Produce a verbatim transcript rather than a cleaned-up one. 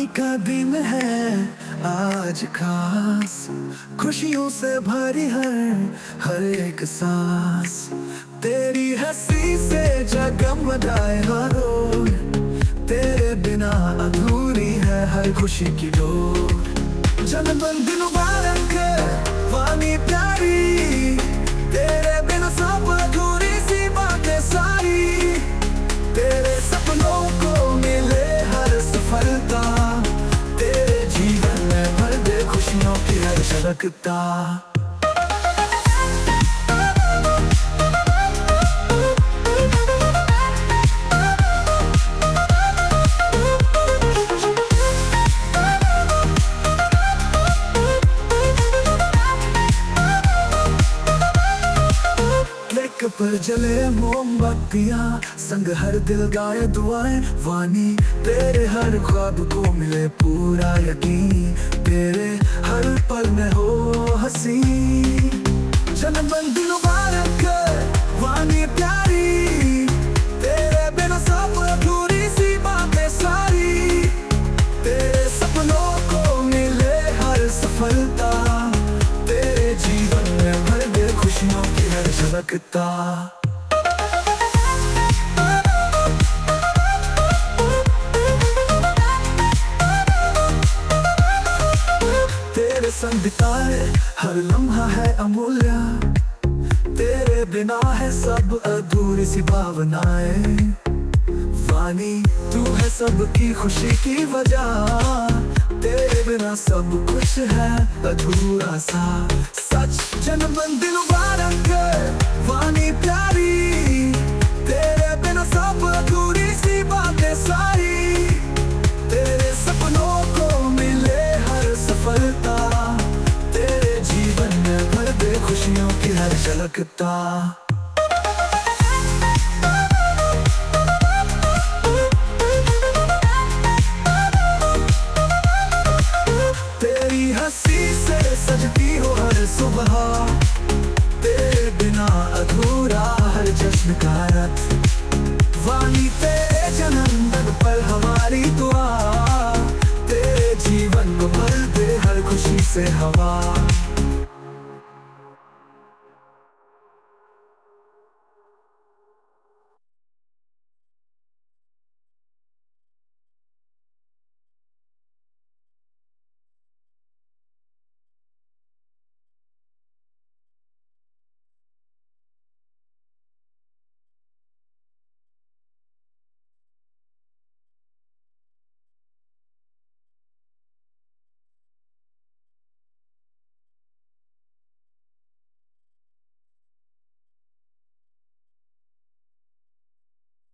का दिन है आज खास, खुशियों से भरी हर हर एक सांस। तेरी हंसी से जगमगाए हर ओर, तेरे बिना अधूरी है हर खुशी की डोर। जन्मदिन मुबारक वानी प्यारी, तेरे बिना सब अधूरी सी बातें सारी। तेरे सपनों को मिले हर सफलता, तेरे जीवन में भर दे खुशियों की हर झलकता। पर जले मोमबत्तियां, संग हर दिल गाए दुआएं। वानी तेरे हर ख्वाब को मिले पूरा यकीन, तेरे हर पल में हो हंसी। जन्मदिन मुबारक वानी प्यारी, तेरे बिना सब अधूरी सी बातें सारी। तेरे सपनों को मिले हर सफलता, तेरे जीवन में भर दे खुशियों की हर झलकता। तेरे संग बिताए हर लम्हा है अमूल्य, तेरे बिना है सब अधूरी सी भावनाएं। वानी तू है सबकी खुशी की वजह, तेरे बिना सब कुछ है अधूरा सा सच। जन्मदिन मुबारक वानी प्यारी, तेरे बिना सब अधूरी सी बातें सारी। तेरे सपनों को मिले हर सफलता, तेरे जीवन में भर दे खुशियों की हर झलकता। तेरी हंसी से सजती हो हर सुबह, तेरे बिना अधूरा हर जश्न का रथ। वानी तेरे जन्मदिन पर हमारी दुआ, तेरे जीवन को भर दे हर खुशी से हवा।